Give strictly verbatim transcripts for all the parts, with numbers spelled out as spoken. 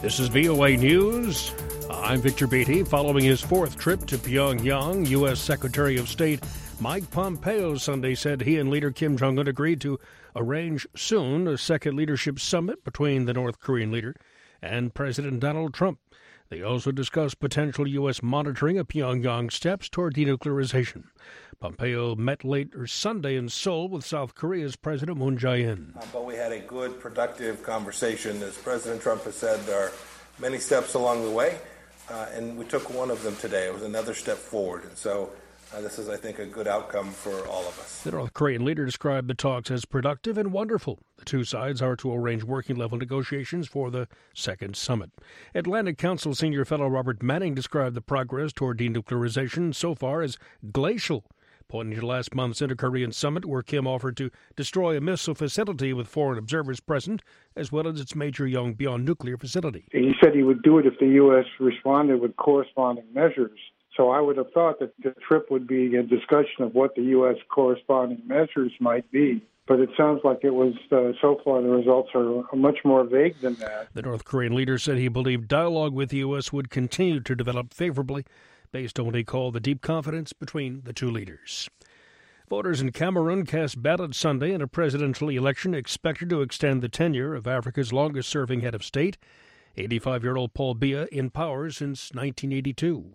This is V O A News. I'm Victor Beatty. Following his fourth trip to Pyongyang, U S. Secretary of State Mike Pompeo Sunday said he and leader Kim Jong-un agreed to arrange soon a second leadership summit between the North Korean leader and President Donald Trump. They also discussed potential U S monitoring of Pyongyang steps toward denuclearization. Pompeo met later Sunday in Seoul with South Korea's President Moon Jae-in. Uh, but we had a good, productive conversation. As President Trump has said, there are many steps along the way, uh, and we took one of them today. It was another step forward. And so uh, this is, I think, a good outcome for all of us. The North Korean leader described the talks as productive and wonderful. The two sides are to arrange working-level negotiations for the second summit. Atlantic Council senior fellow Robert Manning described the progress toward denuclearization so far as glacial, pointing to last month's inter-Korean summit where Kim offered to destroy a missile facility with foreign observers present, as well as its major Yongbyon nuclear facility. He said he would do it if the U S responded with corresponding measures. So I would have thought that the trip would be a discussion of what the U S corresponding measures might be. But it sounds like it was, uh, so far, the results are much more vague than that. The North Korean leader said he believed dialogue with the U S would continue to develop favorably based on what he called the deep confidence between the two leaders. Voters in Cameroon cast ballots Sunday in a presidential election expected to extend the tenure of Africa's longest-serving head of state, eighty-five-year-old Paul Biya, in power since nineteen eighty-two.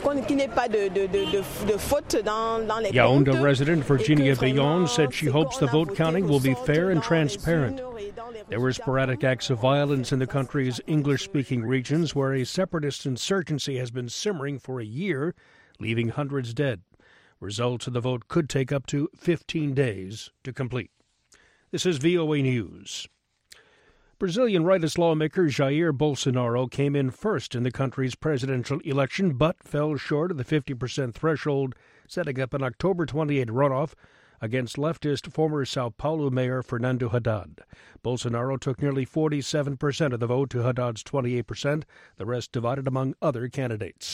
Yaoundé resident Virginia Bayon said she hopes the vote counting will be fair and transparent. There were sporadic acts of violence in the country's English-speaking regions where a separatist insurgency has been simmering for a year, leaving hundreds dead. Results of the vote could take up to fifteen days to complete. This is V O A News. Brazilian rightist lawmaker Jair Bolsonaro came in first in the country's presidential election, but fell short of the fifty percent threshold, setting up an October twenty-eighth runoff against leftist former Sao Paulo Mayor Fernando Haddad. Bolsonaro took nearly forty-seven percent of the vote to Haddad's twenty-eight percent, the rest divided among other candidates.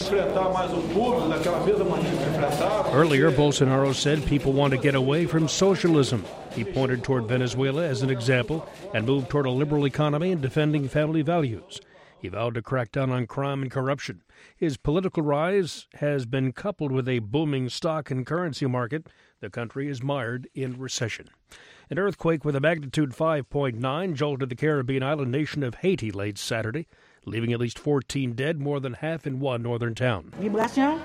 Earlier, Bolsonaro said people want to get away from socialism. He pointed toward Venezuela as an example and moved toward a liberal economy and defending family values. He vowed to crack down on crime and corruption. His political rise has been coupled with a booming stock and currency market. The country is mired in recession. An earthquake with a magnitude five point nine jolted the Caribbean island nation of Haiti late Saturday, leaving at least fourteen dead, more than half in one northern town. Marisé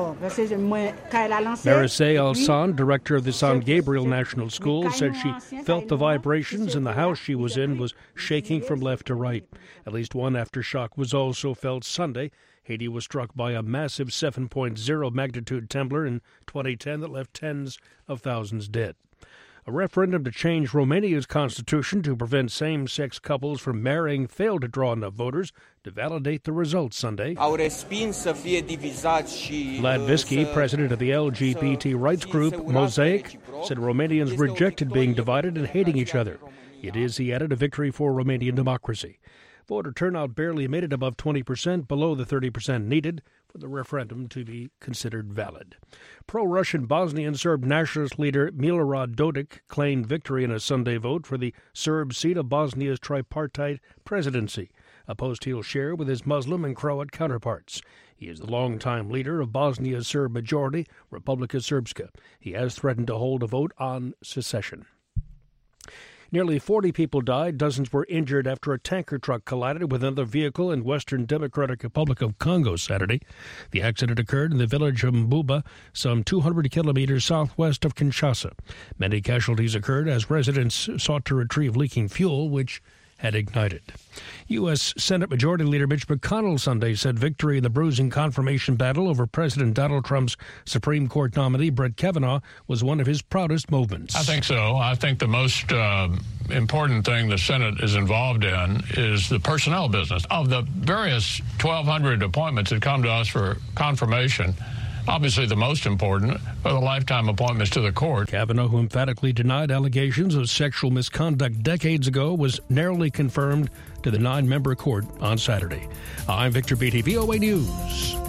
Alsan, director of the San Gabriel National School, said she felt the vibrations and the house she was in was shaking from left to right. At least one aftershock was also felt Sunday. Haiti was struck by a massive seven point oh magnitude trembler in twenty ten that left tens of thousands dead. A referendum to change Romania's constitution to prevent same-sex couples from marrying failed to draw enough voters to validate the results Sunday. Vlad Visky, president of the L G B T rights group Mosaic, said Romanians rejected being divided and hating each other. It is, he added, a victory for Romanian democracy. Voter turnout barely made it above twenty percent, below the thirty percent needed for the referendum to be considered valid. Pro-Russian Bosnian Serb nationalist leader Milorad Dodik claimed victory in a Sunday vote for the Serb seat of Bosnia's tripartite presidency, a post he'll share with his Muslim and Croat counterparts. He is the longtime leader of Bosnia's Serb majority, Republika Srpska. He has threatened to hold a vote on secession. Nearly forty people died, dozens were injured after a tanker truck collided with another vehicle in western Democratic Republic of Congo Saturday. The accident occurred in the village of Mbuba, some two hundred kilometers southwest of Kinshasa. Many casualties occurred as residents sought to retrieve leaking fuel, which had ignited. U S. Senate Majority Leader Mitch McConnell Sunday said victory in the bruising confirmation battle over President Donald Trump's Supreme Court nominee Brett Kavanaugh was one of his proudest movements. I think so. I think the most uh, important thing the Senate is involved in is the personnel business. Of the various twelve hundred appointments that come to us for confirmation, obviously the most important are the lifetime appointments to the court. Kavanaugh, who emphatically denied allegations of sexual misconduct decades ago, was narrowly confirmed to the nine-member court on Saturday. I'm Victor Beatty, V O A News.